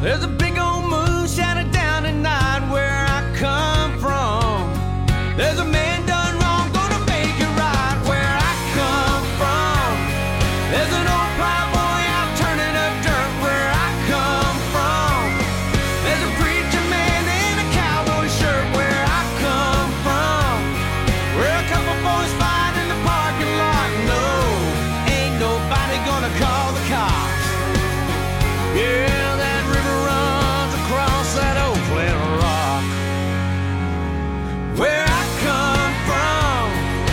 There's a big old moon shining down at night where I come from. There's a man done wrong, gonna make it right where I come from. There's an old plowboy out turning up dirt where I come from. There's a preacher man in a cowboy shirt where I come from. Where a couple boys fight in the parking lot. No, ain't nobody gonna call the cops. Yeah, that river runs across that old flat rock. Where I come from.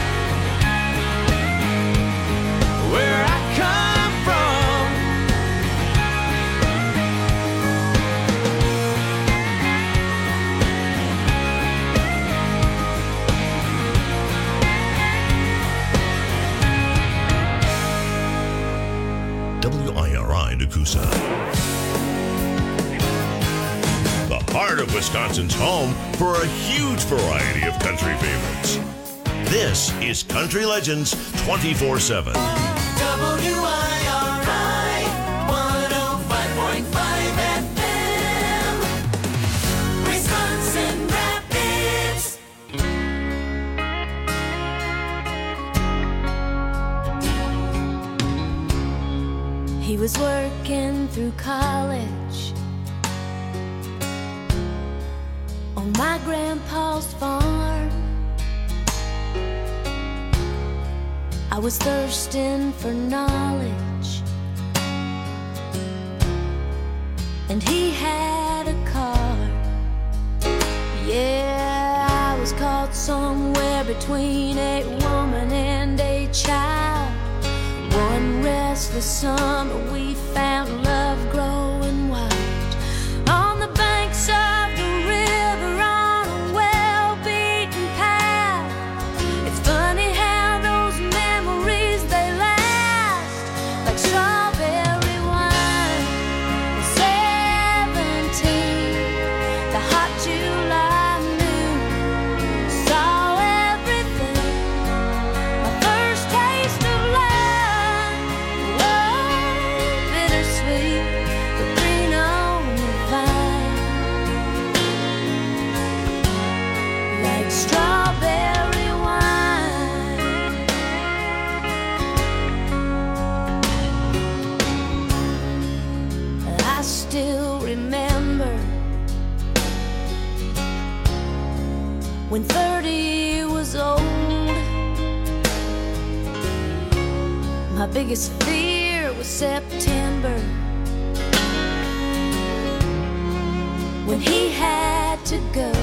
Where I come from. WIRI Nakusa. The heart of Wisconsin's home for a huge variety of country favorites. This is Country Legends 24/7. WIRI 105.5 FM, Wisconsin Rapids. He was working through college on my grandpa's farm. I was thirsting for knowledge, and he had a car. Yeah, I was caught somewhere between a woman and a child. One restless summer we found love growing wild on the banks of the river on a well-beaten path. It's funny how those memories, they last like strawberry wine. 17, the hot July noon, saw everything. My first taste of love, bittersweet, but green on the vine, like strawberry wine. I still remember when 30 was old. My biggest fear was September, when he had to go.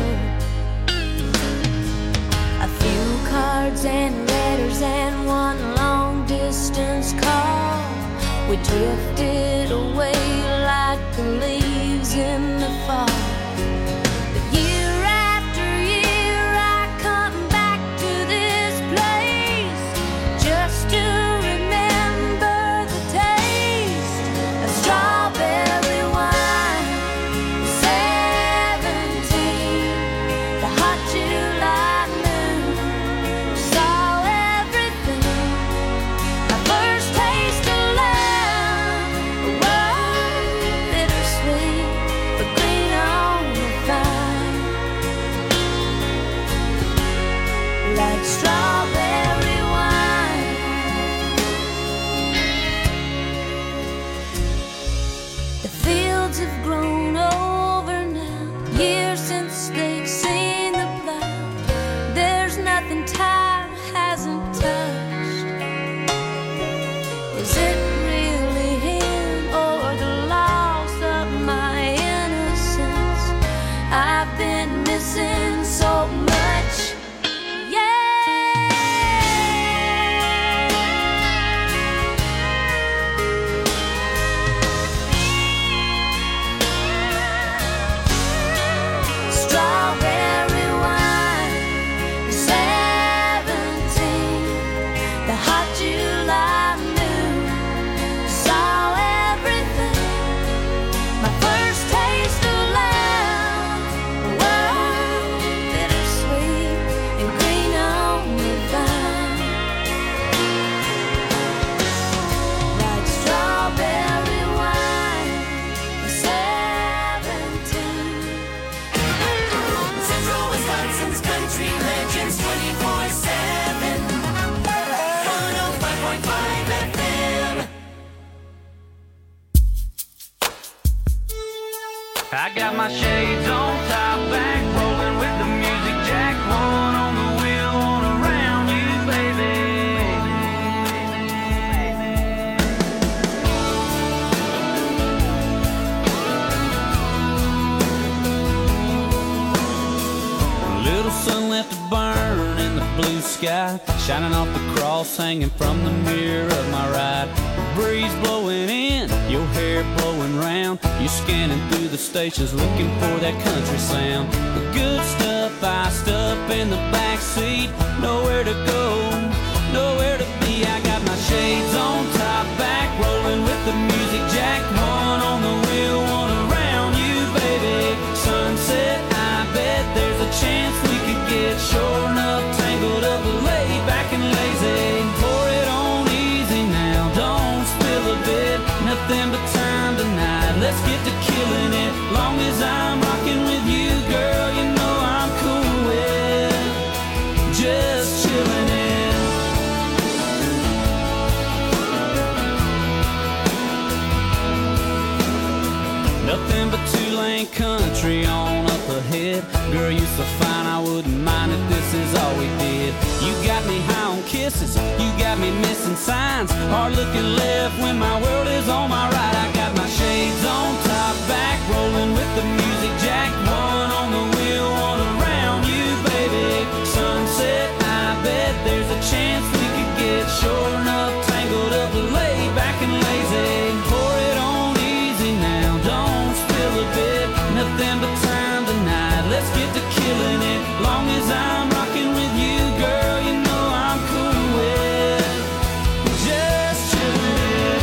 A few cards and letters and one long distance call. We drifted away like the leaves in the fall. But year after year I come back to this place just to remember the taste of strawberry wine. 17, the hot July noon, saw everything. My first taste of love, bittersweet, but green on the vine, like strawberry wine. The fields have grown over now, years since they've seen the plow. There's nothing time hasn't touched. Is it really him or the loss of my innocence? I've been missing so much. Yeah. I got my shades on, top back, rolling with the music jack. One on the wheel, one around you, baby. A little sun left to burn in the blue sky, shining off the cross hanging from the mirror of my ride. The breeze blowing in, your hair blowing round. You scanning through the stations looking for that country sound. The good stuff iced up in the back seat. Nowhere to go, nowhere to be. I got my shades on, top back, rolling with the music jack. One on the wheel, one around you, baby. Sunset, I bet there's a chance we could get short enough, tangled up, laid back and lazy. Pour it on easy now, don't spill a bit. Nothing but time tonight, let's get to killing it. Long as I'm rocking with you, girl, you know I'm cool with just chilling it. Nothing but two-lane country on up ahead. Girl, you so fine, I wouldn't mind if this is all we did. You got me high on kisses, you got me missing signs. Hard looking left when my world is on my right. I got my shades on, top back, rolling with the music jack. One on the wheel, one around you, baby. Sunset, I bet there's a chance we could get short enough, tangled up, laid back and lazy. Pour it on easy now, don't spill a bit. Nothing but time tonight, let's get to killing it. Long as I'm rocking with you, girl, you know I'm cool with just chilling it.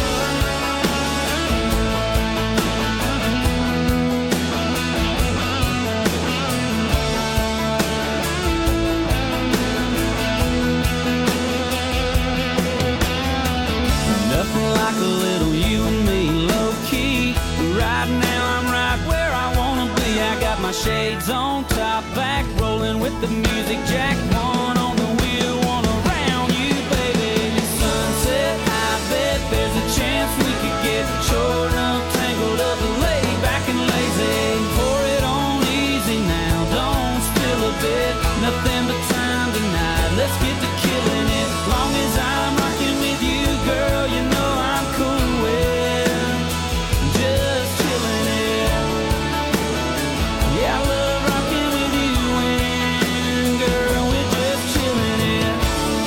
Nothing like a little you and me, low key. Right now I'm right where I wanna be. I got my shades on, top back, rolling with the music jack. One on the wheel, one around you, baby. Sunset, I bet there's a chance we could get short enough, tangled up, laid back and lazy. Pour it on easy now, don't spill a bit. Nothing but time tonight, let's get to killing it. Long as I'm rocking with you, girl, you know I'm cool with just chilling it. Yeah, I love rocking with you and girl, we're just chilling it.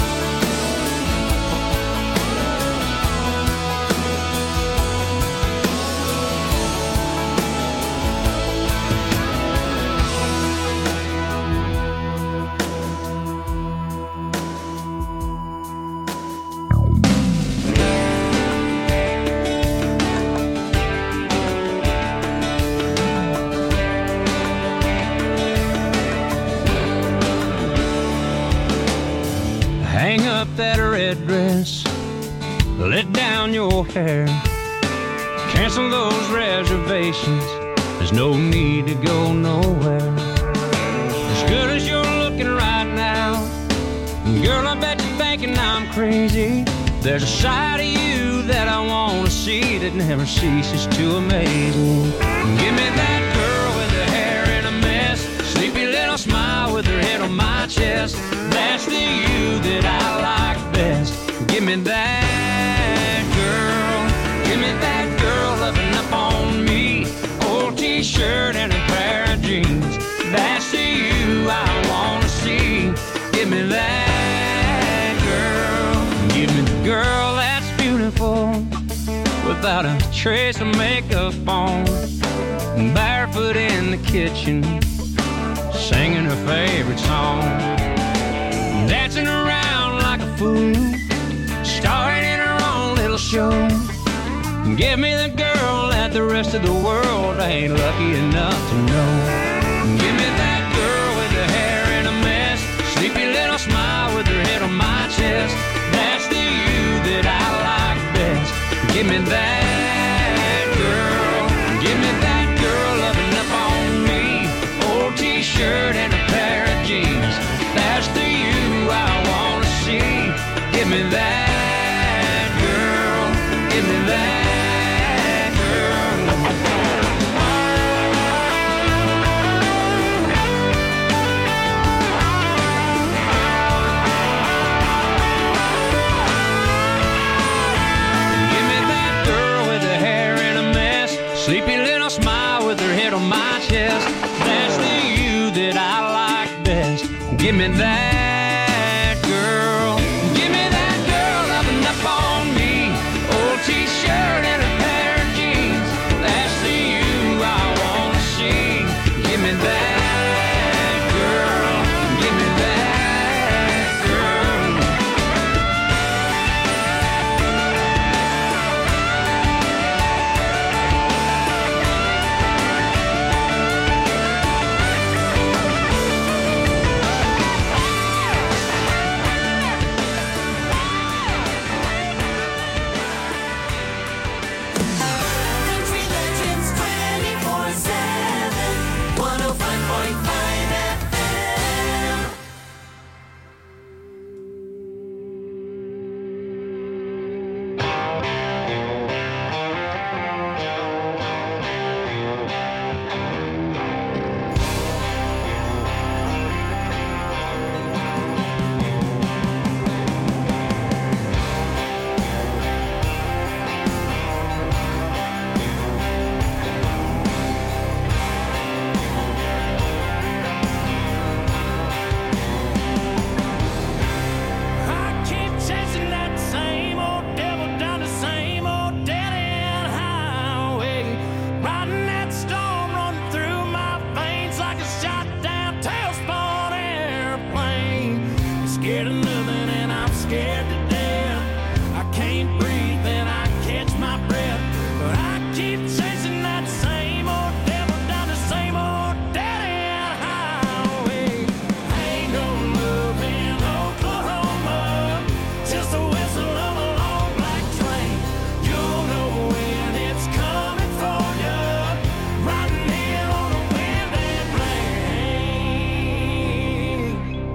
Hang up that red dress, let down your hair, cancel those reservations, there's no need to go nowhere. As good as you're looking right now, girl, I bet you're thinking I'm crazy. There's a side of you that I want to see that never ceases to amaze me. Give me that girl with her hair in a mess, sleepy little smile with her head on my chest. That's the you that I like best. Give me that girl, give me that girl loving up on me. Old t-shirt and a pair of jeans. That's the you I want to see. Give me that girl, give me the girl that's beautiful, without a trace of makeup on, barefoot in the kitchen, singing her favorite song, dancing around like a fool, starring in her own little show. Give me the girl that the rest of the world ain't lucky enough to know. Give me that girl with her hair in a mess, sleepy little smile with her head on my chest. That's the you that I like best. Give me that girl, give me that girl loving up on me. Old t-shirt and a pair of jeans. That's the you I want to see. Give me that girl, give me that girl. Sleepy little smile with her head on my chest. That's the you that I like best. Give me that girl. Give me that girl loving up on me. Old t-shirt and a pair of jeans. That's the you I wanna see. Give me that girl. Give me that girl. Country Legends 24/7, 105.5 FM. I keep chasing that same old devil down the same old dead-end highway. Riding that storm running through my veins like a shot-down tailspun airplane. Scared of nothing and I'm scared to death. I can't breathe and I catch my breath. But I keep chasing that same old devil down the same old dead-end highway. Ain't no love in Oklahoma, just the whistle of a long black train. You'll know when it's coming for you, riding in on the wind and rain.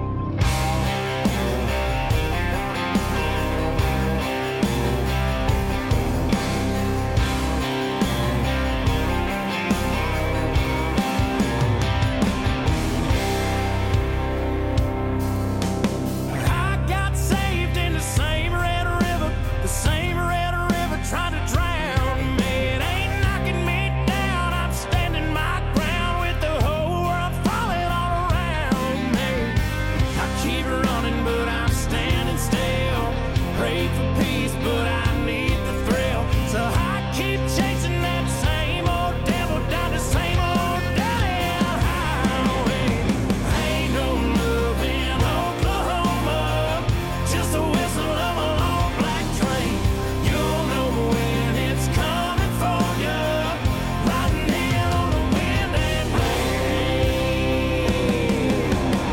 I got saved in the same red river, trying to drown me. It ain't knocking me down, I'm standing my ground with the whole world falling all around me. I keep running, but I'm standing still. Pray for peace, but I need the thrill. So I keep chasing that same old devil down the same old dead-end highway. Ain't no love in Oklahoma, just the whistle of a long black train. You'll know when it's coming for you, riding in on the wind and rain.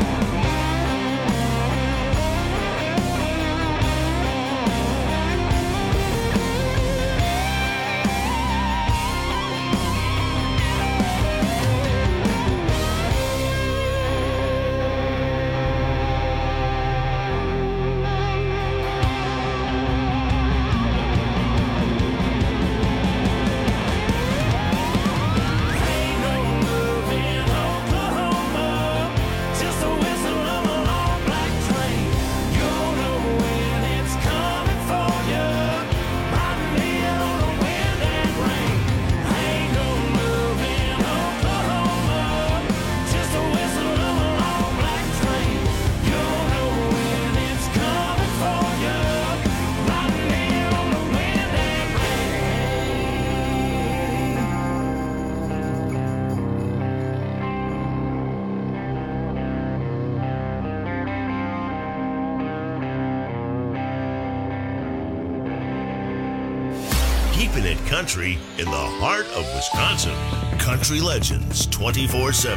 Ain't no love in Oklahoma, just the whistle of a long black train. You'll know when it's coming for you, riding in on the wind and rain. Ain't no love in Oklahoma, just the whistle of a long black train. You'll know when it's coming for you, riding in on the wind and Keeping it country in the heart of Wisconsin. Country Legends 24/7.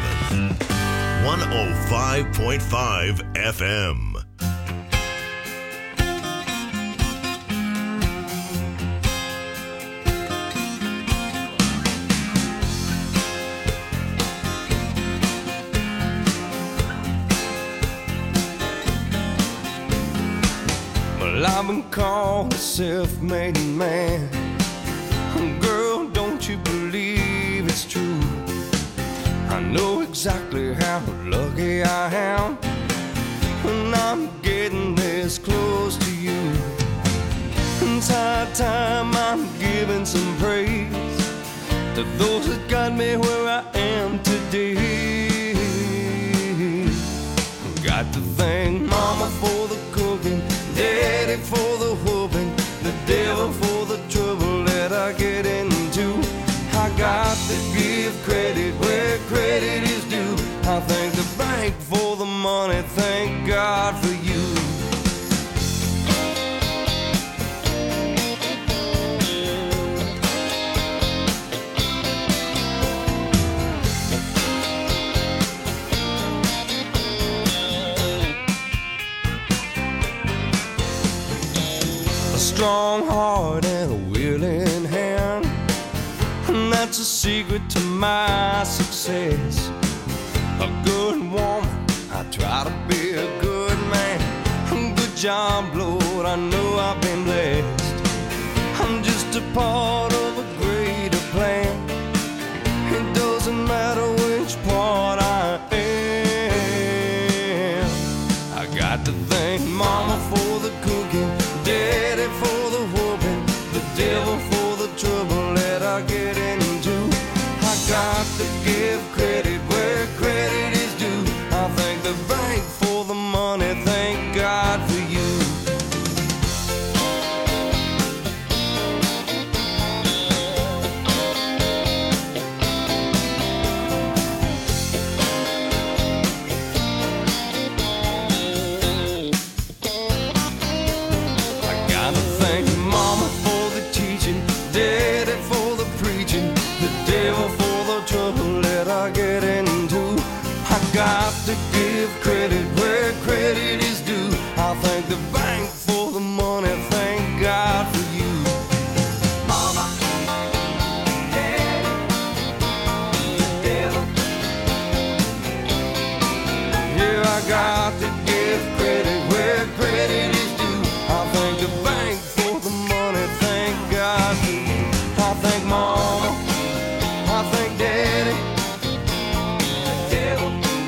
105.5 FM. Well, I've been called a self-made man. Girl, don't you believe it's true? I know exactly how lucky I am when I'm getting this close to you. It's high time I'm giving some praise to those that got me where I am today. Got to thank Mama for the cooking, Daddy for the whooping, the devil for the trouble that I get into. I got to give credit where credit is due. I thank the bank for the money, thank God for you. A strong heart and a willing hand, and that's a secret to my success. A good woman, I try to be a good man. Good job, Lord, I know I've been blessed. I'm just a part of a greater plan. It doesn't matter which part I am. I got to thank Mama for the cooking, Daddy for the whooping, the devil for the trouble that I get into. I got to give credit where credit is due. I thank the bank for the money, thank God for you. I gotta thank Mama for the teaching, Daddy for the preaching, the devil for the trouble that I get into. I got to give credit where credit is due. I thank the bank for the money, thank God for you. Mama, Daddy, the devil. Yeah, I got to give credit where credit is due. I thank the bank for the money, thank God for you. I thank Mama, I thank Daddy, the devil.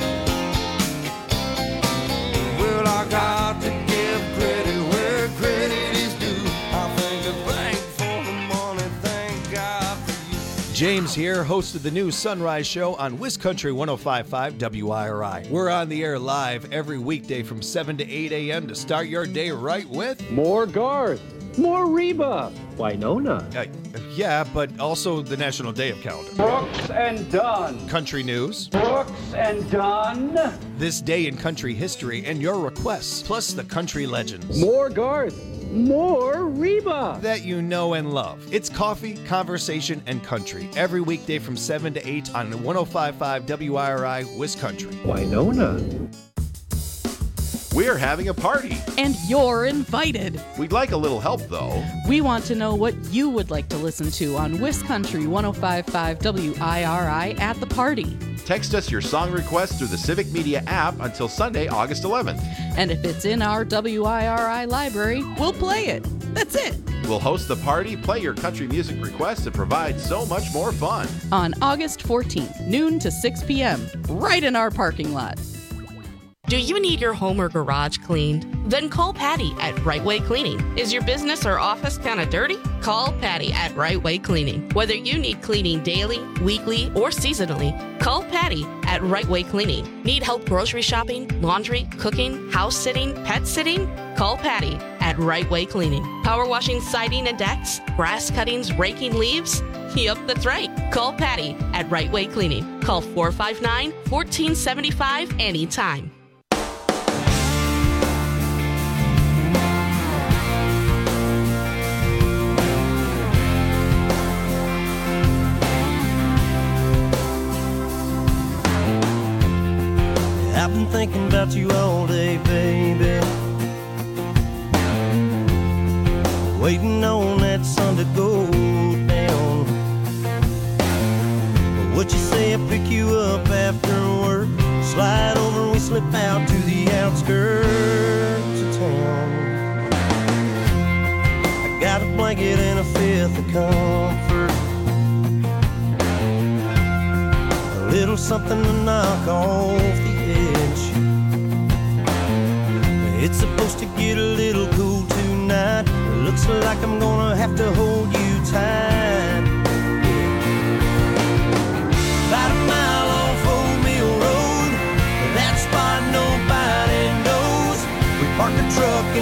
Well, I got to give credit where credit is due. I thank the bank for the money, thank God for you. James here, host of the new Sunrise Show on WisCountry 105.5 WIRI. We're on the air live every weekday from 7 to 8 a.m. to start your day right with... More Garth. More Reba. Winona. Yeah, but also the National Day of Calendar. Brooks and Dunn. Country news, Brooks and Dunn. this day in country history, and your requests, plus the country legends More Garth. More Reba. that you know and love. It's coffee, conversation, and country every weekday from 7 to 8 on 105.5 WIRI WisCountry. Winona. We're having a party. And you're invited. We'd like a little help, though. We want to know what you would like to listen to on WisCountry 105.5 WIRI at the party. Text us your song request through the Civic Media app until Sunday, August 11th. And if it's in our WIRI library, we'll play it. That's it. We'll host the party, play your country music requests, and provide so much more fun. On August 14th, noon to 6 p.m., right in our parking lot. Do you need your home or garage cleaned? Then call Patty at Right Way Cleaning. Is your business or office kind of dirty? Call Patty at Right Way Cleaning. Whether you need cleaning daily, weekly, or seasonally, call Patty at Right Way Cleaning. Need help grocery shopping, laundry, cooking, house sitting, pet sitting? Call Patty at Right Way Cleaning. Power washing siding and decks, grass cuttings, raking leaves? Yep, that's right. Call Patty at Right Way Cleaning. Call 459-1475 anytime. I've been thinking about you all day, baby. Waiting on that sun to go down. What you say I pick you up after work? Slide over and we slip out to the outskirts of town. I got a blanket and a fifth of comfort, a little something to knock off the edge. It's supposed to get a little cool tonight. Looks like I'm gonna have to hold you tight.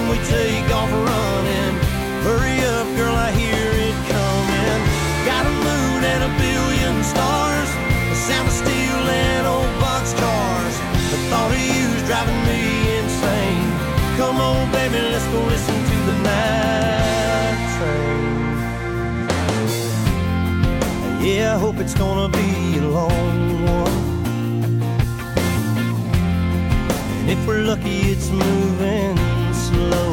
and we take off running. Hurry up, girl, I hear it coming. Got a moon and a billion stars, the sound of steel and old boxcars. The thought of you's driving me insane. Come on, baby, let's go listen to the night train. Yeah, I hope it's gonna be a long one. And if we're lucky, it's moving slow.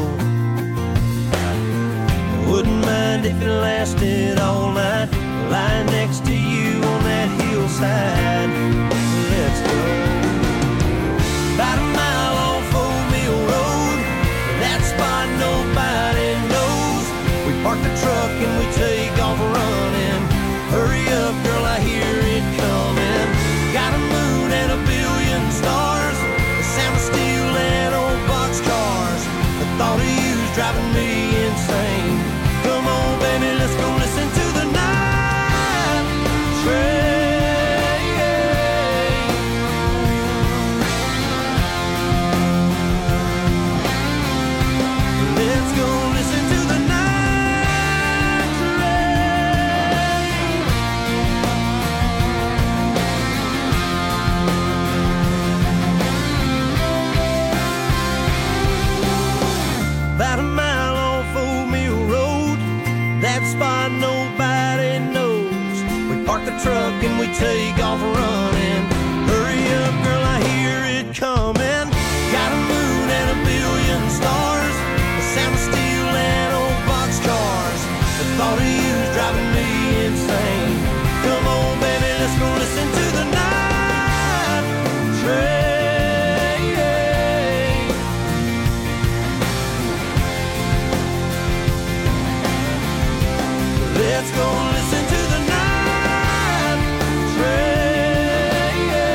I wouldn't mind if it lasted all night, lying next to you on that hillside. Let's go. About a mile off Old Mill Road, that spot nobody knows. We park the truck and we take off running. Hurry up, girl, I hear it coming. Got a moon and a billion stars, the sound of steel and old boxcars. The thought of you's driving me insane. Come on, baby, let's go listen to the night train. Let's go listen to the night train. About a mile off Old Mill Road, that spot nobody knows. We park the truck and we take off running. Hurry up, girl, I hear it coming. Got a moon and a billion stars, the sound of steel and old boxcars. The thought of you's driving me insane. Come on, baby, let's go listen to the night train. Let's go listen to the night train.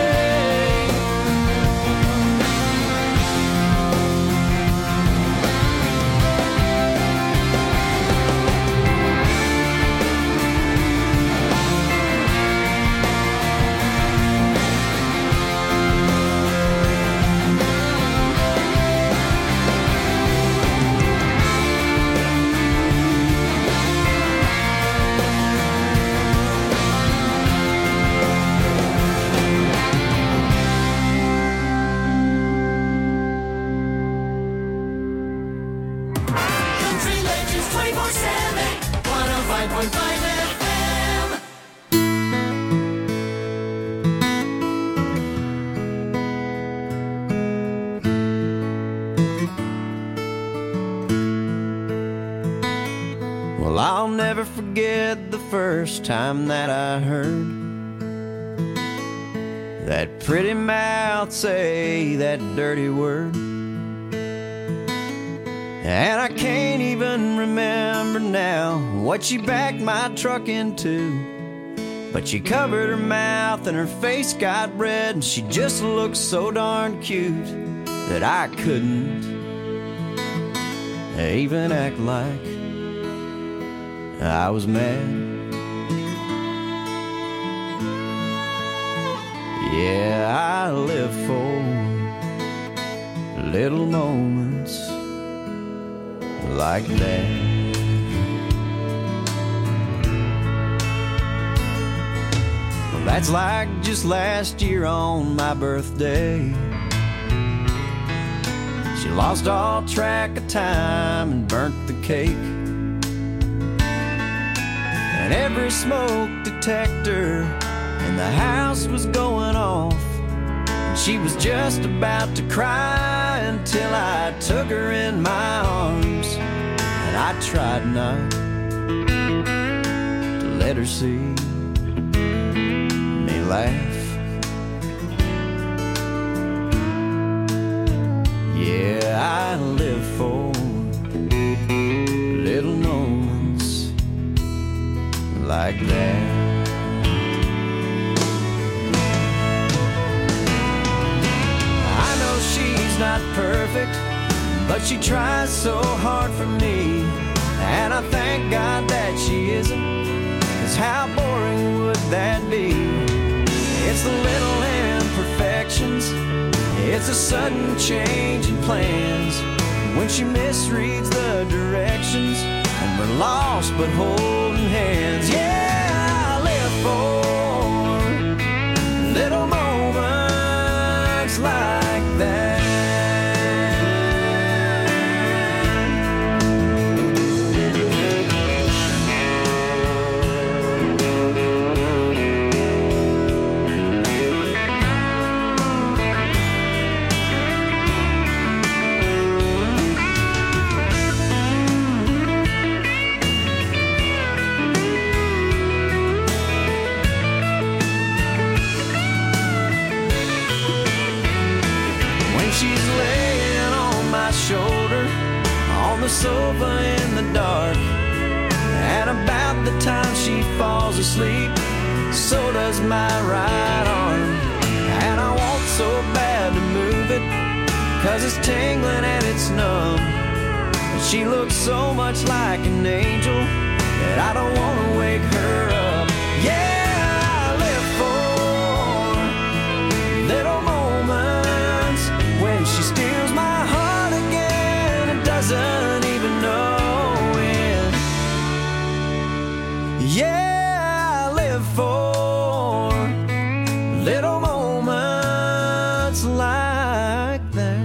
Country Legends 24/7, 105.5 FM. Well, I'll never forget the first time that I heard that pretty mouth say that dirty word. And I can't even remember now what she backed my truck into. But she covered her mouth and her face got red, and she just looked so darn cute that I couldn't even act like I was mad. Yeah, I live for little moments like that. Well, that's like just last year on my birthday. She lost all track of time and burnt the cake. And every smoke detector in the house was going off. And she was just about to cry until I took her in my arms. And I tried not to let her see me laugh. Yeah, I live for little moments like that. I know she's not perfect, but she tries so hard for me. And I thank God that she isn't, 'cause how boring would that be? It's the little imperfections, it's a sudden change in plans when she misreads the directions and we're lost but holding hands. Yeah, I live for little moments like that. The sofa in the dark, and about the time she falls asleep, so does my right arm. And I want so bad to move it, 'cause it's tingling and it's numb. But she looks so much like an angel that I don't want to wake her up. Yeah, I live for little moments when she steals my heart again and doesn't even know it. Yeah, I live for little moments like that.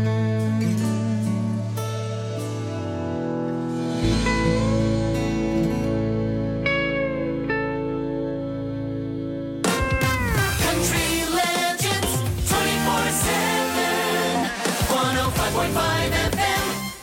Country Legends 24/7, 105.5 FM.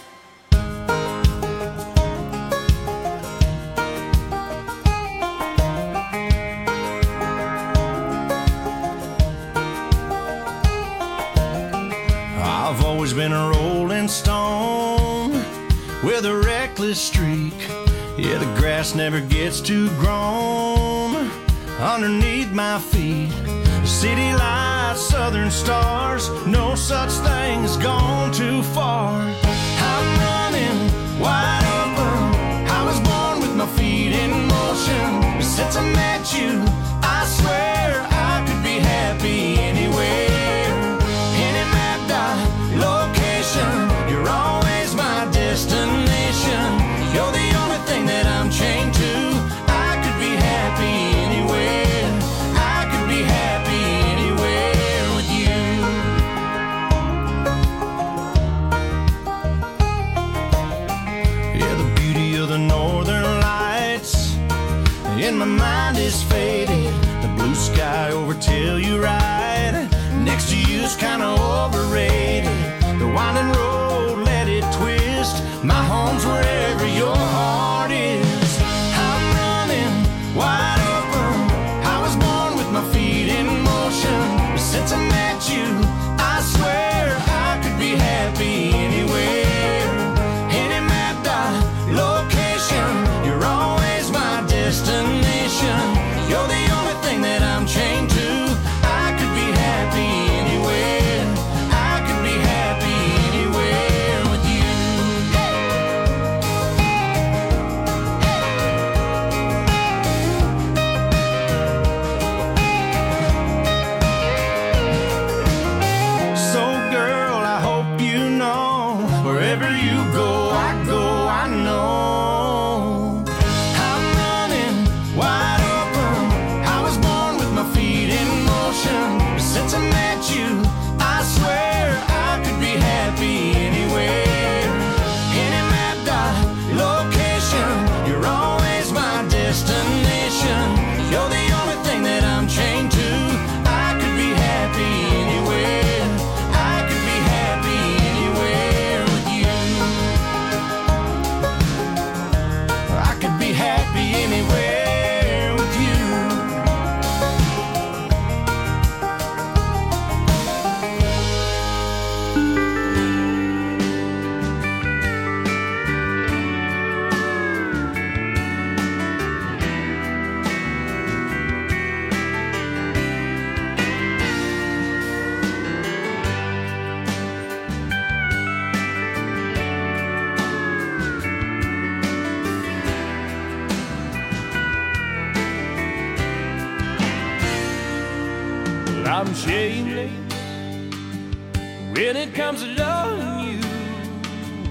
I've always been a rolling stone with a reckless streak. Yeah, the grass never gets too grown underneath my feet. City lights, southern stars, no such thing as gone too far. I'm running wide open. I was born with my feet in motion. Since I met you, I swear I could be happy anywhere. Location, you're always my destination. You're the only thing that I'm chained to. I could be happy anywhere. I could be happy anywhere with you. Yeah, the beauty of the northern lights in my mind is faded. The blue sky over Telluride next to you's kinda overrated. The winding road, let it twist. My home's wherever your heart is. I'm running wide open. I was born with my feet in motion. Since I met you, I swear I could be happy anywhere. Any map dot location, you're always my destination. You're the only thing that I'm chained to. I could be happy anywhere. I could be happy anywhere with you. So girl, I hope you know, wherever you go, I know. I'm running wide open. I was born with my feet in motion. Since I met you, I swear I could be happy anywhere. Any map dot location, you're always my destination. You're the only thing that I'm chained to. I could be happy anywhere. I could be happy anywhere with you. I could be happy anywhere with you. I'm shameless when it comes to loving you.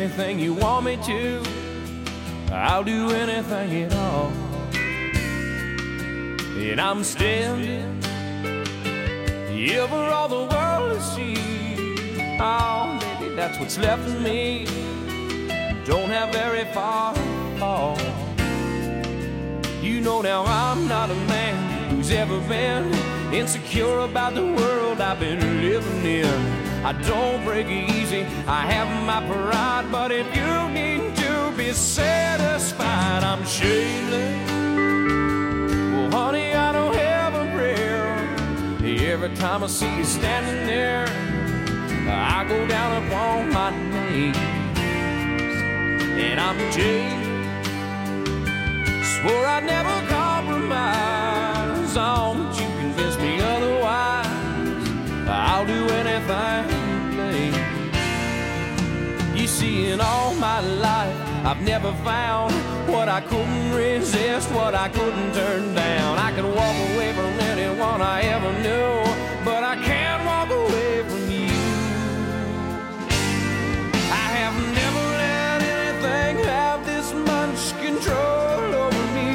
anything you want me to. I'll do anything at all. And I'm standing here for all the world to see. Oh, maybe that's what's left of me. Don't have very far to fall. You know now I'm not a man who's ever been insecure about the world I've been living in. I don't break easy, I have my pride, but if you need to be satisfied, I'm shameless. Well, honey, I don't have a prayer. Every time I see you standing there, I go down upon my knees. And I'm Jay. Swore I'd never compromise on, but you convinced me otherwise. I'll do anything, please. You see, in all my life, I've never found what I couldn't resist, what I couldn't turn down. I can walk away from anyone I ever knew, but I can't walk away from you. I have never let anything have this much control over me.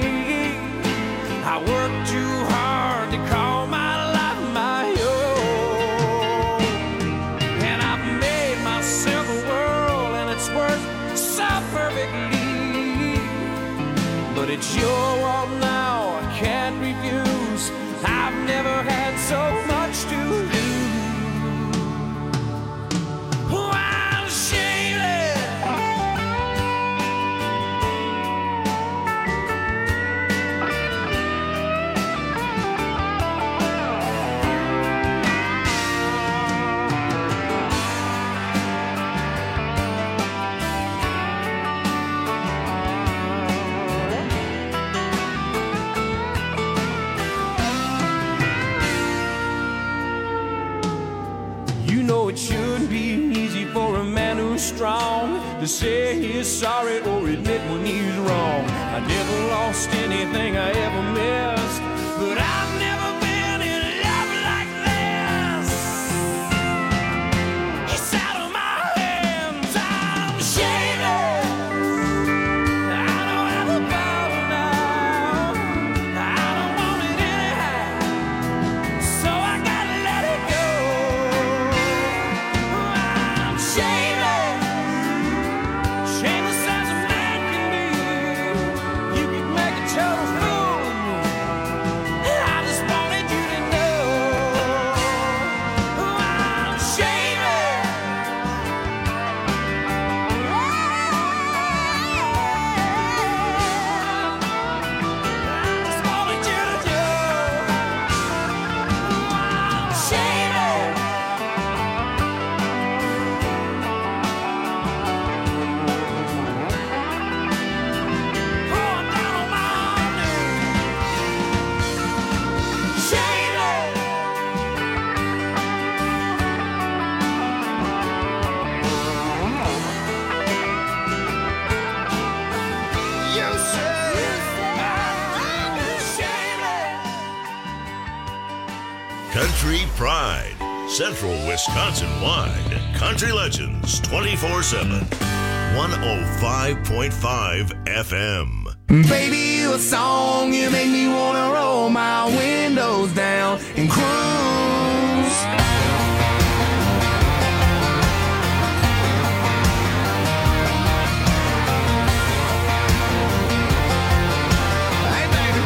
I work too hard to call my life my own, and I've made myself a world, and it's worked so perfectly. But it's your world now, I can't refuse. I've never had so much to lose. Oh, I'm shameless. You know it shouldn't be easy for a man who's strong to say he's sorry or admit when he's wrong. I never lost anything I ever missed, but I've never been in love like this. It's out of my hands, I'm shameless. I don't have a power now, I don't want it anyhow, so I gotta let it go. I'm shameless, shameless as a man can be. You can make a total fool of me. I just wanted you to know I'm shameless. I just wanted you to know I'm shameless. Oh, I'm down on my knees. Shameless. You said I'm shameless. Country Pride, Central Wisconsin wide. Country Legends 24/7. 105.5 FM. Baby, you a song, you make me wanna roll my windows down and cruise. Hey, baby.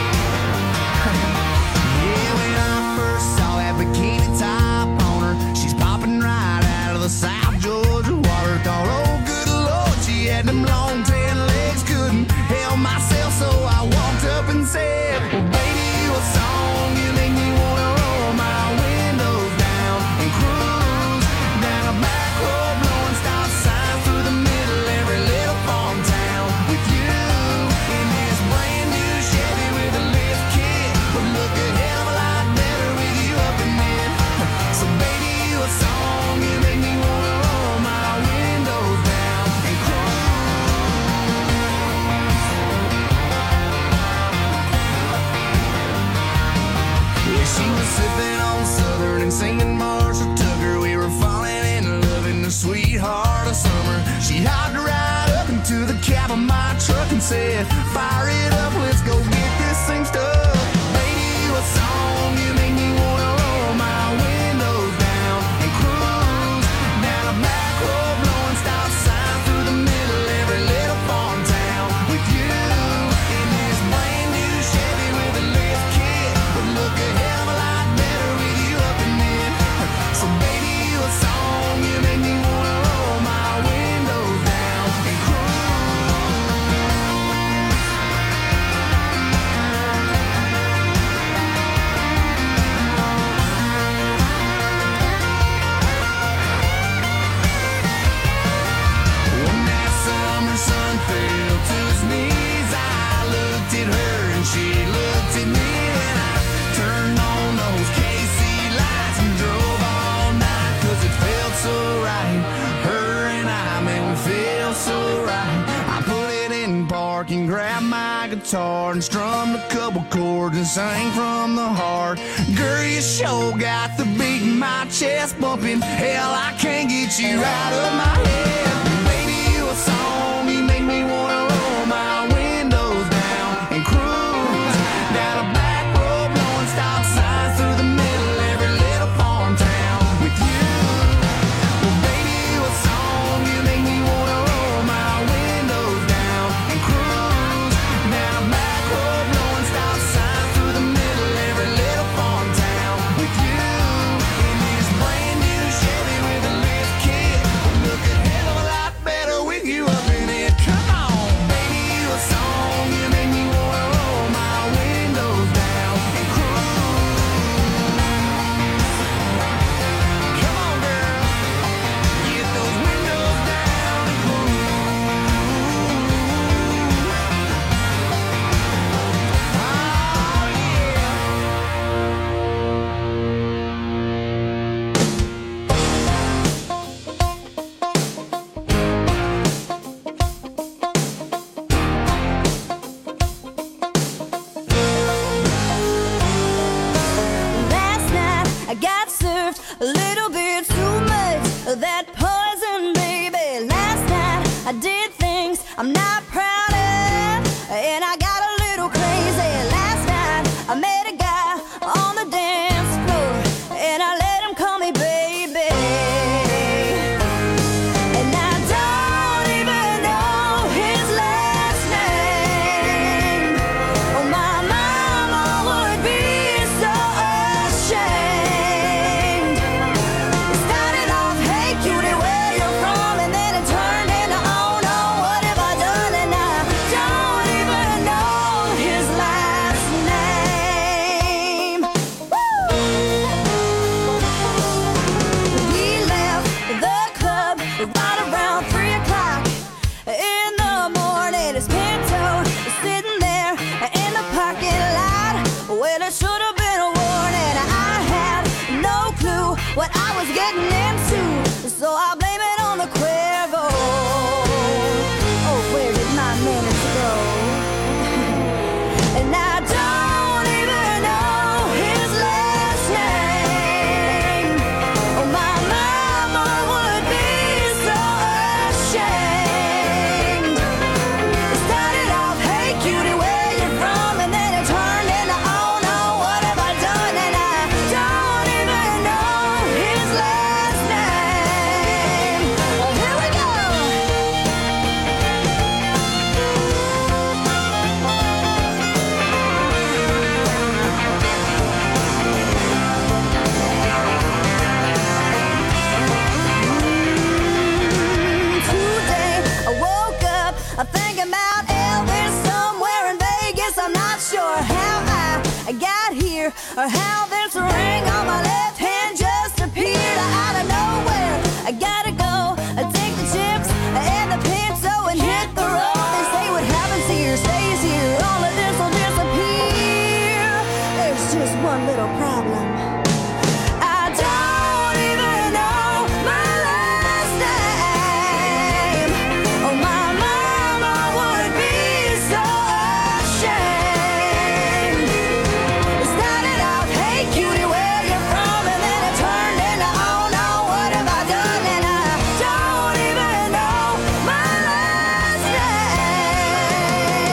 Yeah, when I first saw that bikini top on her, she's popping right out of the South Georgia water. Thought, oh, good Lord, she had them long tan legs, couldn't help myself, so I walked up and said, well, baby, you a song, you make me wanna roll my windows down and cruise down a back road, blowing stop signs through the middle of every little farm town with you in this brand new Chevy with a lift kit. Would look a hell of a lot better with you up in it. So baby, you a song, you make me wanna roll my windows down and yeah, she was sipping on Southern and singing Marshall Tucker. We were falling in love in the sweetheart of summer. She said, fire it up, let's go get this thing stuck. Radio a song, you make me wanna roll my windows down and cruise down a back road, blowing stop signs through the middle of every little farm town. With you in this brand new Chevy with a lift kit, would look a hell of a lot better with you up in it. So baby, you a song, you make me wanna roll my windows down and cruise. When that summer sun fell to his knees, I looked at her and she looked at me, and I turned on those KC lights and drove all night, 'cause it felt so right. Her and I, man, we feel so right. I put it in park and grabbed my guitar and strummed a couple chords and sang from the heart. Girl, you sure got the beat in my chest bumping. Hell, I can't get you out of my head. Baby, you a song, you make me wanna roll my windows down and cruise down a back road, blowing stop signs through the middle of every little farm town. With you, well, baby, you a song, you make me wanna roll my windows down and cruise down a back road, blowing stop signs through the middle of every little farm town. With you in this brand new Chevy with a lift kit, would look a hell of a lot better with you up in it. Come on, baby, you a song, you make me wanna roll my windows down and cruise. Come on, girl, get those windows down and cruise. Oh, yeah. Last night I got served a little bit too much of that poison, baby. Last night I did things I'm not proud of, and I got a little crazy. Last night I met a guy on the dance floor, and I let him call me baby. And I don't even know his last name. Oh, my mama would be so ashamed. It started off, hey cutie, where you from? And then it turned into, oh no, what have I done? And I don't even know his last name. Woo! We left the club right around 3 o'clock in the morning. His Pinto was sitting there in the parking lot. Well, it should have been a warning. I had no clue what I was getting into, so I blame it on the Cuervo. Oh, where did my manners go? And I don't even know his last name. Oh, my mama would be so ashamed. It started off, hey cutie, where you from? And then it turned into, oh no, what have I done? And I don't even know his last name. Oh, here we go. Today I woke up thinking about Elvis somewhere in Vegas. I'm not sure how I got here or how this ring on my left hand just appeared out of nowhere. I gotta go take the chips and the Pinto and hit the road. They say what happens here stays here. All of this will disappear. There's just one little problem. I don't even know my last name. Oh, my mama would be so ashamed. It started off, hey cutie, where you from? And then it turned into, oh no, what have I done? And I don't even know my last name.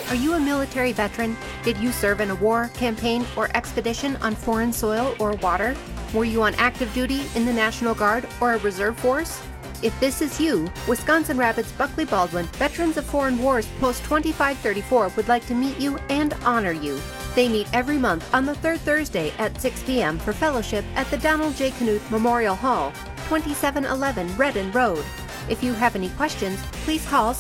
Are you a military veteran? Did you serve in a war, campaign, or expedition on foreign soil or water? Were you on active duty in the National Guard or a reserve force? If this is you, Wisconsin Rapids Buckley Baldwin Veterans of Foreign Wars Post 2534 would like to meet you and honor you. They meet every month on the third Thursday at 6 p.m. for fellowship at the Donald J. Knuth Memorial Hall, 2711 Redden Road. If you have any questions, please call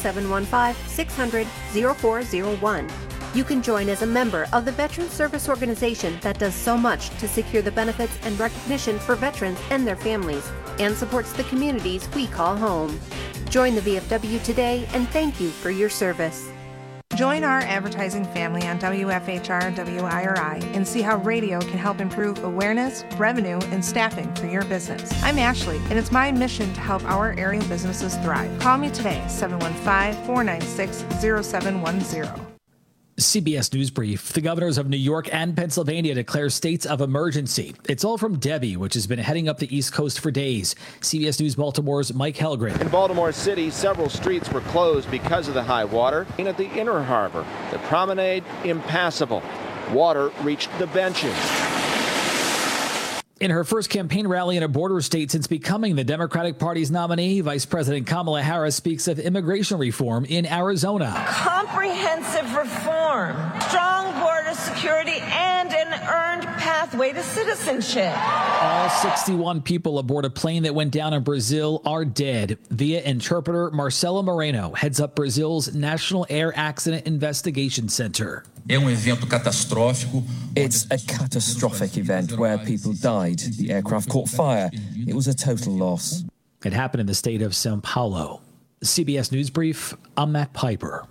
715-600-0401. You can join as a member of the Veterans Service Organization that does so much to secure the benefits and recognition for veterans and their families, and supports the communities we call home. Join the VFW today, and thank you for your service. Join our advertising family on WFHR WIRI and see how radio can help improve awareness, revenue, and staffing for your business. I'm Ashley, and it's my mission to help our area businesses thrive. Call me today, 715-496-0710. CBS News Brief. The governors of New York and Pennsylvania declare states of emergency. It's all from Debbie, which has been heading up the East Coast for days. CBS News Baltimore's Mike Helgren. In Baltimore City, several streets were closed because of the high water. And at the Inner Harbor, the promenade impassable. Water reached the benches. In her first campaign rally in a border state since becoming the Democratic Party's nominee, Vice President Kamala Harris speaks of immigration reform in Arizona. Comprehensive reform, strong border security, and an earned pathway to citizenship. All 61 people aboard a plane that went down in Brazil are dead. VIA interpreter Marcelo Moreno heads up Brazil's National Air Accident Investigation Center. It's a catastrophic event where people died. The aircraft caught fire. It was a total loss. It happened in the state of São Paulo. CBS News Brief, I'm Matt Piper.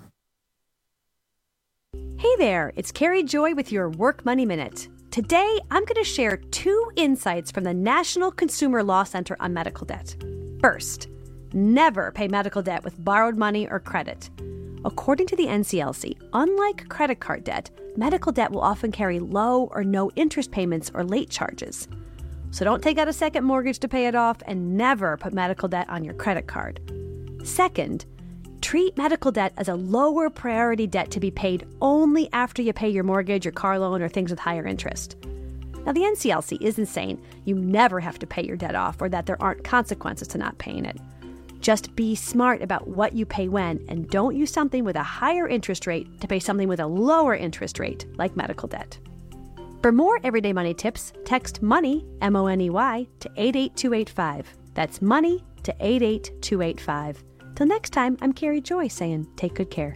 Hey there, it's Carrie Joy with your Work Money Minute. Today, I'm going to share 2 insights from the National Consumer Law Center on medical debt. First, never pay medical debt with borrowed money or credit. According to the NCLC, unlike credit card debt, medical debt will often carry low or no interest payments or late charges. So don't take out a second mortgage to pay it off, and never put medical debt on your credit card. Second, treat medical debt as a lower priority debt to be paid only after you pay your mortgage, your car loan, or things with higher interest. Now, the NCLC isn't saying you never have to pay your debt off or that there aren't consequences to not paying it. Just be smart about what you pay when, and don't use something with a higher interest rate to pay something with a lower interest rate, like medical debt. For more everyday money tips, text MONEY, M-O-N-E-Y, to 88285. That's MONEY to 88285. Till next time, I'm Carrie Joy saying take good care.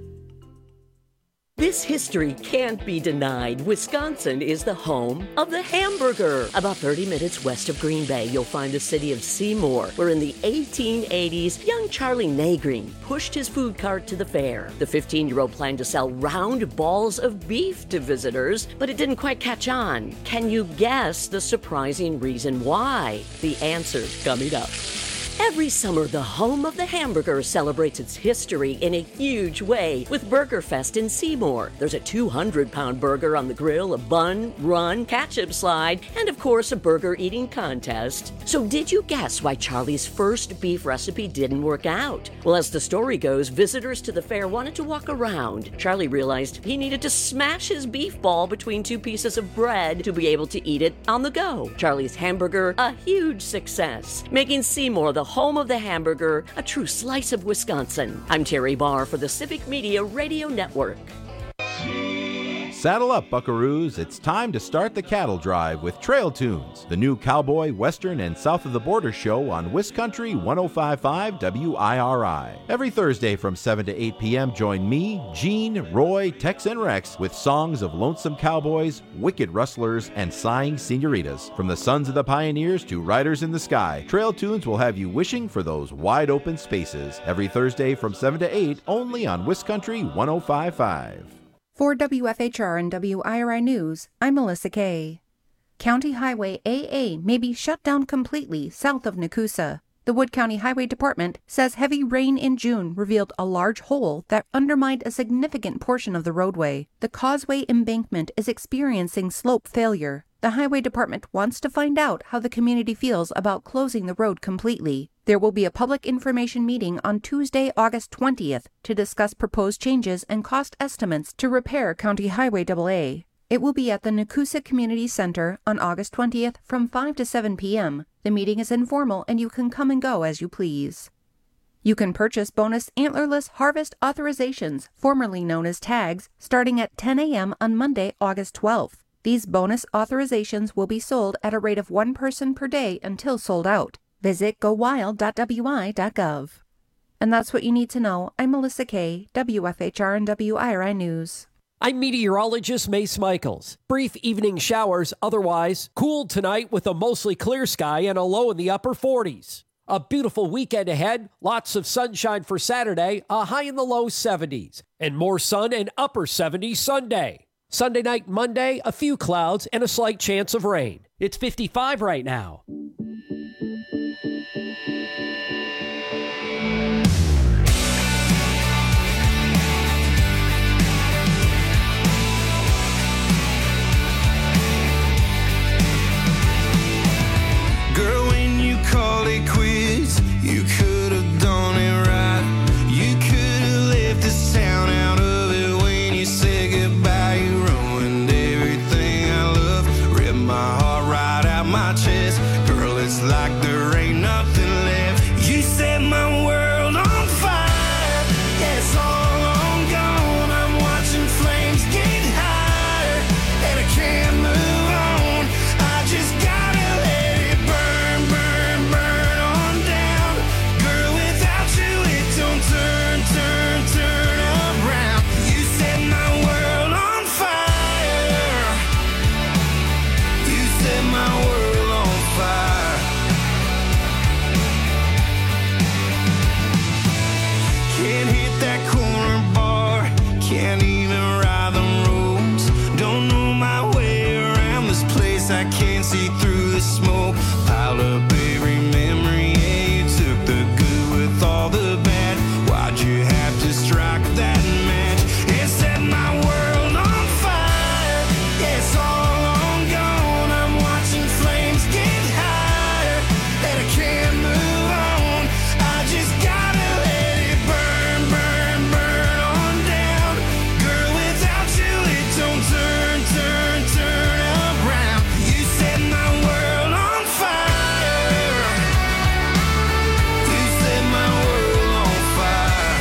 This history can't be denied. Wisconsin is the home of the hamburger. About 30 minutes west of Green Bay, you'll find the city of Seymour, where in the 1880s, young Charlie Nagreen pushed his food cart to the fair. The 15-year-old planned to sell round balls of beef to visitors, but it didn't quite catch on. Can you guess the surprising reason why? The answer's coming up. Every summer, the home of the hamburger celebrates its history in a huge way with BurgerFest in Seymour. There's a 200-pound burger on the grill, a bun, run, ketchup slide, and of course a burger eating contest. So did you guess why Charlie's first beef recipe didn't work out? Well, as the story goes, visitors to the fair wanted to walk around. Charlie realized he needed to smash his beef ball between 2 pieces of bread to be able to eat it on the go. Charlie's hamburger, a huge success, making Seymour the home of the hamburger, a true slice of Wisconsin. I'm Terry Barr for the Civic Media Radio Network. Saddle up, buckaroos. It's time to start the cattle drive with Trail Tunes, the new cowboy, western, and south of the border show on WisCountry 105.5 WIRI. Every Thursday from 7 to 8 p.m., join me, Gene, Roy, Tex, and Rex with songs of lonesome cowboys, wicked rustlers, and sighing senoritas. From the sons of the pioneers to riders in the sky, Trail Tunes will have you wishing for those wide open spaces. Every Thursday from 7 to 8, only on WisCountry 105.5. For WFHR and WIRI News, I'm Melissa Kay. County Highway AA may be shut down completely south of Nakusa. The Wood County Highway Department says heavy rain in June revealed a large hole that undermined a significant portion of the roadway. The causeway embankment is experiencing slope failure. The Highway Department wants to find out how the community feels about closing the road completely. There will be a public information meeting on Tuesday, August 20th to discuss proposed changes and cost estimates to repair County Highway AA. It will be at the Nakusa Community Center on August 20th from 5 to 7 p.m. The meeting is informal and you can come and go as you please. You can purchase bonus antlerless harvest authorizations, formerly known as tags, starting at 10 a.m. on Monday, August 12th. These bonus authorizations will be sold at a rate of one person per day until sold out. Visit gowild.wi.gov. And that's what you need to know. I'm Melissa Kay, WFHR and WIRI News. I'm meteorologist Mace Michaels. Brief evening showers, otherwise cool tonight with a mostly clear sky and a low in the upper 40s. A beautiful weekend ahead, lots of sunshine for Saturday, a high in the low 70s, and more sun and upper 70s Sunday. Sunday night, Monday, a few clouds and a slight chance of rain. It's 55 right now. Girl, when you called it quits, you could have done it right. You could have left this town out of it when you said goodbye. You ruined everything I love, ripped my heart right out my chest. Girl, it's like there ain't nothing left. You set my world on fire. Yeah, it's all on gone. I'm watching flames get higher, and I can't move on. I just gotta let it burn, burn, burn on down. Girl, without you it don't turn, turn, turn around. You set my world on fire. You set my world on fire. Can't hit that corner bar, can't even ride the roads. Don't know my way around this place, I can't see through the smoke. Piled up every memory, yeah, you took the good with all the bad. Why'd you have to strike that match and set my world on fire? Yeah, it's all on gone. I'm watching flames get higher, and I can't move on. I just gotta let it burn, burn, burn on down. Girl, without you it don't turn, turn, turn around. You set my world on fire. You set my world on fire.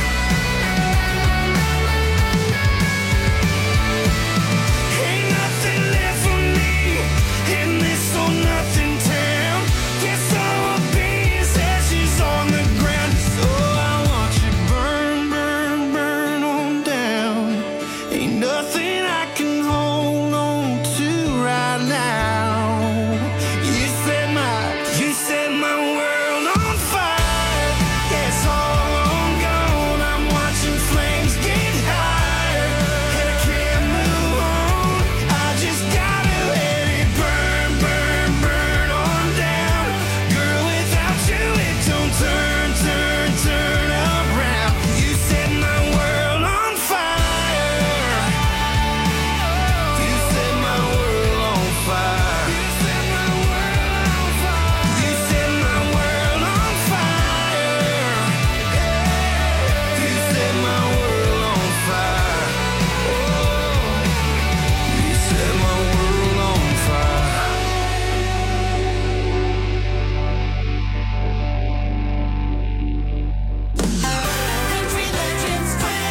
Ain't nothing left for me in this old nothing town. Guess all I'll be is ashes on the ground. So I watch it burn, burn, burn on down. Ain't nothing I can hold on to right now. You set my world on fire. Yeah, it's all on gone. I'm watching flames get higher, and I can't move on. I just gotta let it burn, burn, burn on down. Girl, without you it don't turn, turn, turn around. You set my world on fire. You set my world on fire. You set my world on fire. You set my world on fire. You set my world on fire. You set my world on fire. Country Legends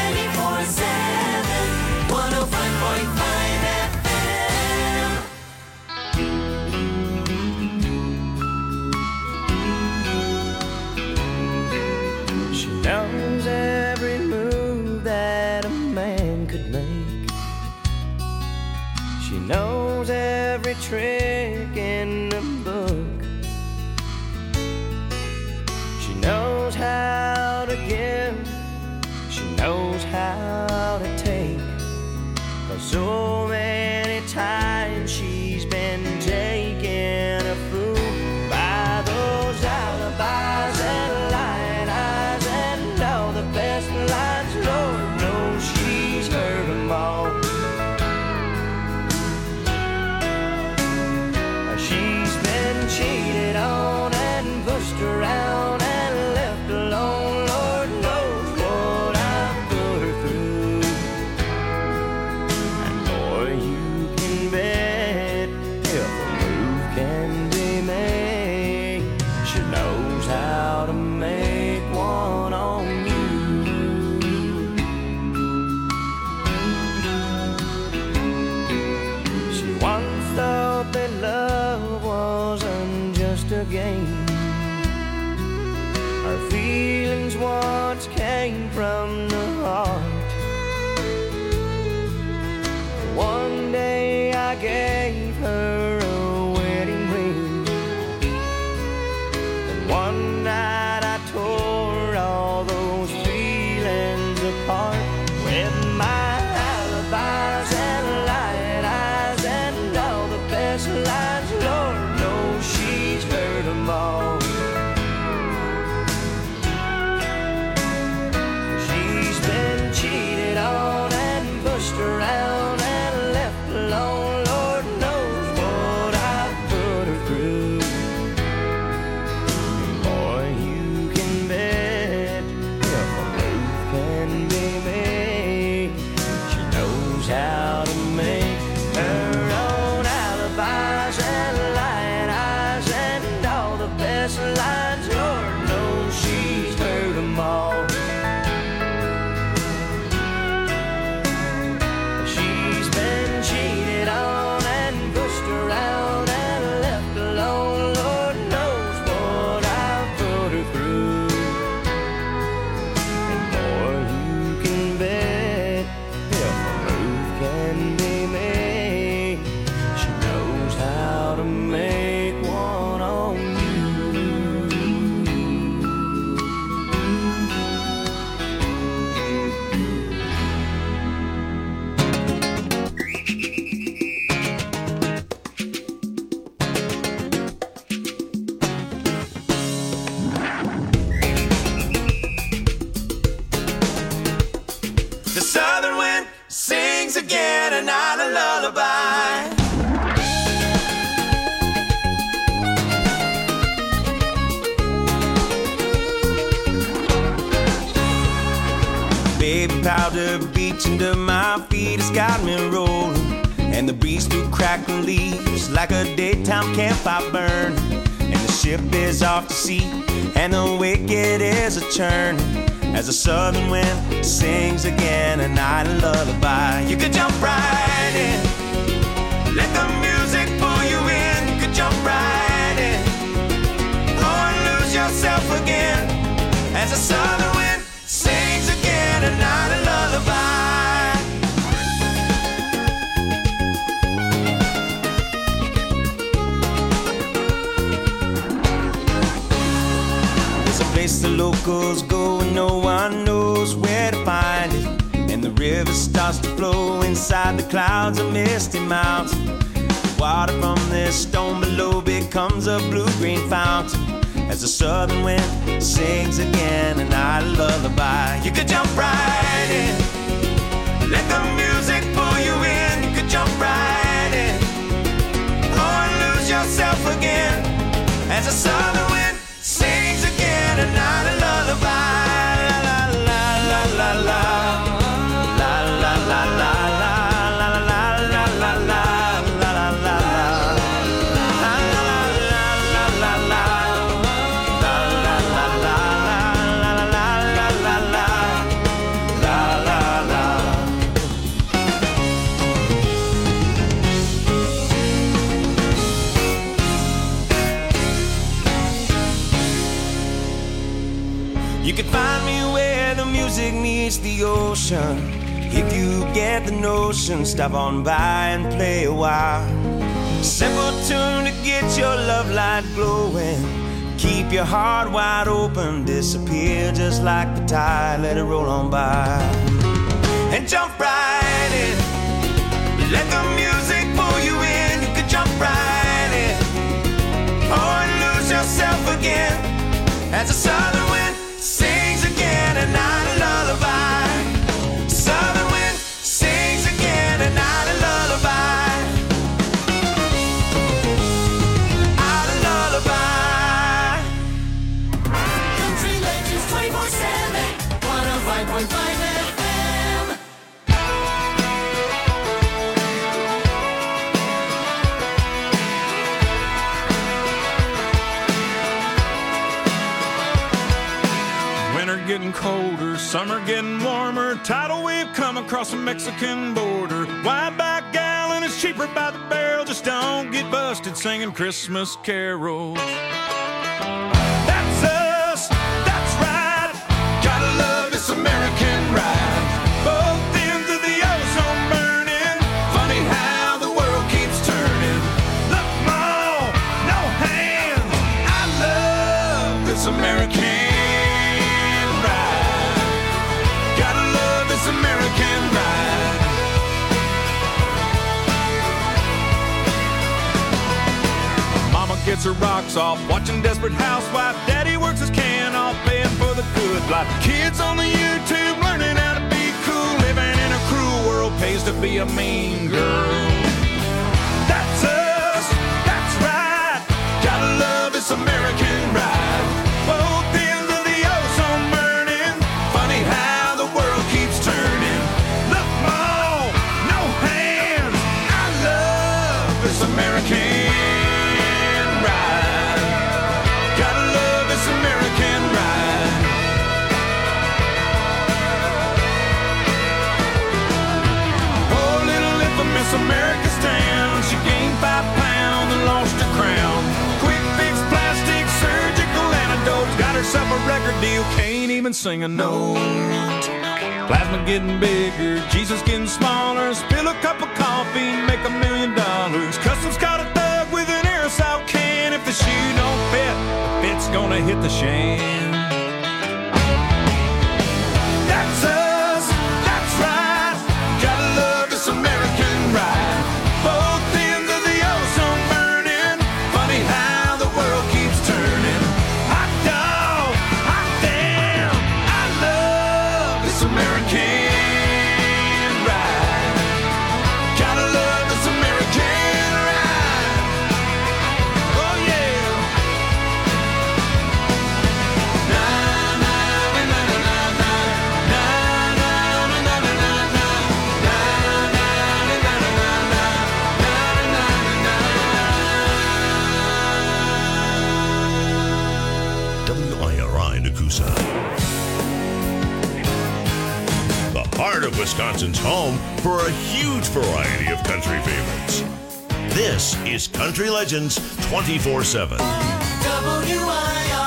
24/7, 105.5 FM. She knows every move that a man could make. She knows every trick in the book. She knows how to give. She knows how to take. 'Cause so many times she's been taken a fool by those alibis and lying eyes and all the best lines. Lord knows she's heard them all. Our feelings once came from the heart. One day I gave her a wedding ring, and one night I tore all those feelings apart with my alibis and light eyes and all the best lines. Lord knows she's heard them all. She's been cheated on and pushed around and left alone. Lord knows what I've put her through. Boy, you can bet if a move can be made, she knows how to make her own alibis and light eyes and all the best lines. Lord knows she's heard them all. She's been cheated on and pushed around and left alone. Lord knows what I've put her through. And boy, you can bet if a move can be made, she knows how to make one on you. The southern wind sings again a night a lullaby. Baby powder beats under my feet has got me rolling, and the breeze through crackling leaves like a daytime campfire burn. And the ship is off to sea, and the wicked is a churning, as the southern wind sings again a night a lullaby. You could jump right in, let the music pull you in. You could jump right in, or lose yourself again, as the southern wind sings again a night a lullaby. There's a place the locals go and no one knows where to find it, and the river starts to flow inside the clouds of misty mountains. The water from this stone below becomes a blue-green fountain, as the southern wind sings again a night a lullaby. You could jump right in, let the music pull you in. You could jump right in, or lose yourself again, as the southern wind sings again a night a lullaby. La la la la la la la la la la la la la la la You can find me where the music meets the ocean. If you get the notion, stop on by and play a while. Simple tune to get your love light glowing. Keep your heart wide open, disappear just like the tide, let it roll on by. And jump right in, let the music pull you in. You can jump right in, or lose yourself again, as the southern wind sings again a night a lullaby. Southern wind sings again a night a lullaby. A lullaby. Country Legends 24/7, 105.5 FM. Winter getting colder, summer getting warmer. Tidal wave come across the Mexican border. Wide back gallon is cheaper by the barrel. Just don't get busted singing Christmas carols. That's us, that's gets her rocks off, watching Desperate Housewife. Daddy works his can off, paying for the good life. Kids on the YouTube learning how to be cool, living in a cruel world pays to be a mean girl. That's us, that's right. Gotta love this American ride. Both ends of the ozone burning. Funny how the world keeps turning. Look, Mom, no hands. I love this American ride. Gotta love this American ride. Oh, little infamous America's town. She gained 5 pounds and lost her crown. Quick fix, plastic, surgical antidotes. Got herself a record deal, can't even sing a note. Plasma getting bigger, Jesus getting smaller. Spill a cup of coffee, make $1 million. Customs caught a thug with an aerosol can. If the shoe don't fit, the fit's gonna hit the shan. That's us, that's right. Gotta love this American ride. Both ends of the ozone burning. Funny how the world keeps turning. Hot dog, hot damn. I love this American ride. Gotta love this American ride. Oh yeah. Na na na na na na na na na na na na WIRI Nakusa. The heart of Wisconsin's home for a huge variety of country favorites. This is Country Legends 24/7. WIRI.